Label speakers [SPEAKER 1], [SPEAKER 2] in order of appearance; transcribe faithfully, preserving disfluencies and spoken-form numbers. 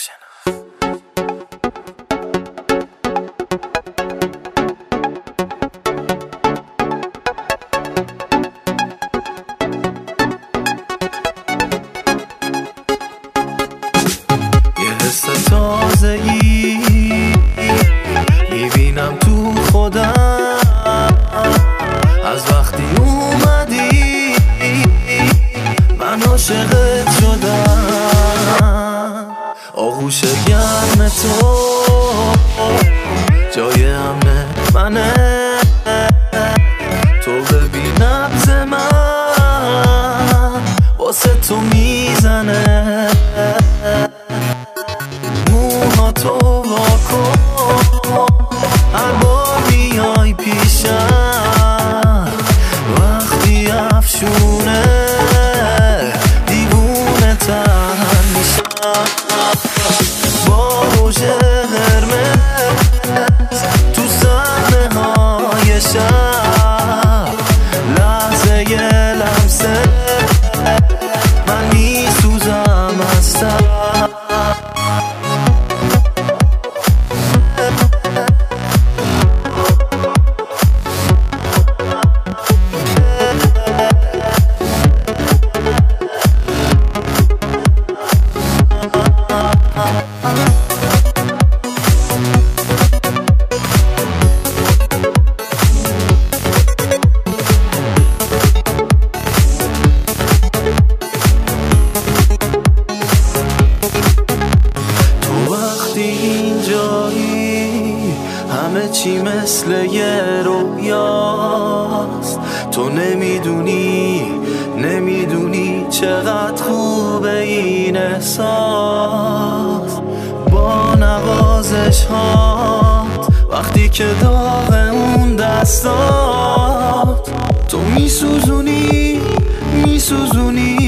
[SPEAKER 1] یه حس تازه ای میبینم تو خودم از وقتی اومدی من عاشقت شدم. آغوش گرم تو جای امن منه، تو ببین نبض من واسه تو میزنه. موها تو واکن هر بار میای پیشم، وقتی افشونه دیوونه تن میشم. با روژ قرمز تو صحنه های شب، لحظه ی لمسه من میسوزم از تب. اینجایی همه چی مثل یه رویاست، تو نمیدونی نمیدونی چقدر خوبه این احساس. با نوازش هات وقتی که داغ اون دستات، تو میسوزونی میسوزونی